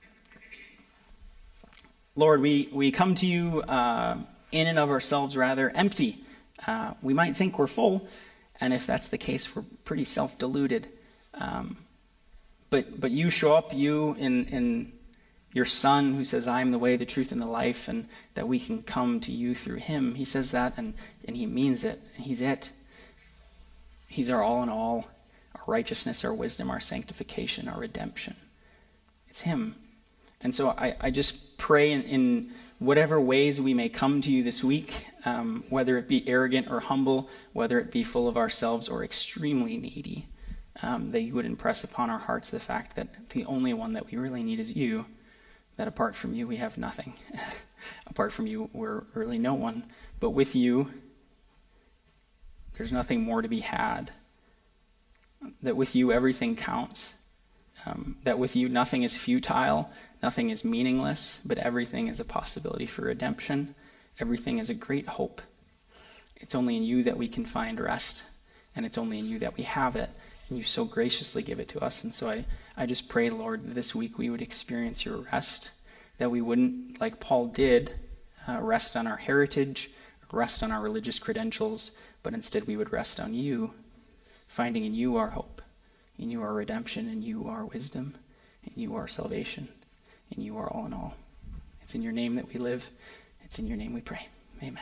Lord, we, we come to you uh, in and of ourselves rather empty. Uh, we might think we're full, and if that's the case, we're pretty self-deluded. Um, but but you show up, you in in your Son who says, I am the way, the truth, and the life, and that we can come to you through him. He says that, and, and he means it. He's it. He's our all in all, our righteousness, our wisdom, our sanctification, our redemption. It's him. And so I, I just pray in, in whatever ways we may come to you this week, um, whether it be arrogant or humble, whether it be full of ourselves or extremely needy, um, that you would impress upon our hearts the fact that the only one that we really need is you, that apart from you we have nothing. Apart from you we're really no one. But with you, there's nothing more to be had. That with you everything counts. Um, that with you nothing is futile, nothing is meaningless, but everything is a possibility for redemption. Everything is a great hope. It's only in you that we can find rest, and it's only in you that we have it, and you so graciously give it to us. And so I, I just pray, Lord, that this week we would experience your rest, that we wouldn't, like Paul did, uh, rest on our heritage, rest on our religious credentials, but instead we would rest on you, finding in you our hope. In you are redemption, in you are wisdom, in you are salvation, in you are all in all. It's in your name that we live. It's in your name we pray. Amen.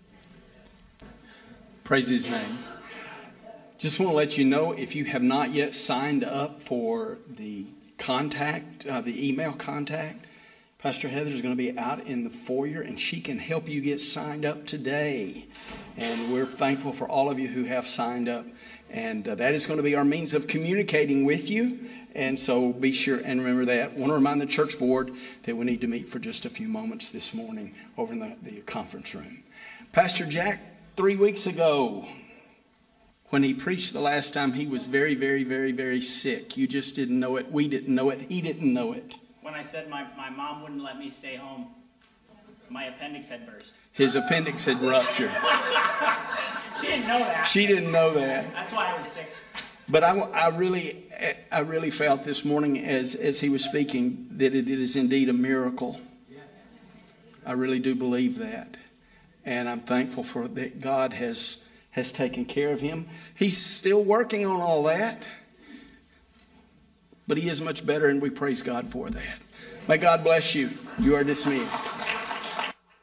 Praise his name. Just want to let you know, if you have not yet signed up for the contact, uh, the email contact, Pastor Heather is going to be out in the foyer, and she can help you get signed up today. And we're thankful for all of you who have signed up. And uh, that is going to be our means of communicating with you. And so be sure and remember that. I want to remind the church board that we need to meet for just a few moments this morning over in the, the conference room. Pastor Jack, three weeks ago, when he preached the last time, he was very, very, very, very sick. You just didn't know it. We didn't know it. He didn't know it. When I said my, my mom wouldn't let me stay home, my appendix had burst. His appendix had ruptured. She didn't know that. She didn't know that. That's why I was sick. But I, I really, I really felt this morning as, as he was speaking that it is indeed a miracle. I really do believe that. And I'm thankful for that God has, has taken care of him. He's still working on all that. But he is much better, and we praise God for that. May God bless you. You are dismissed.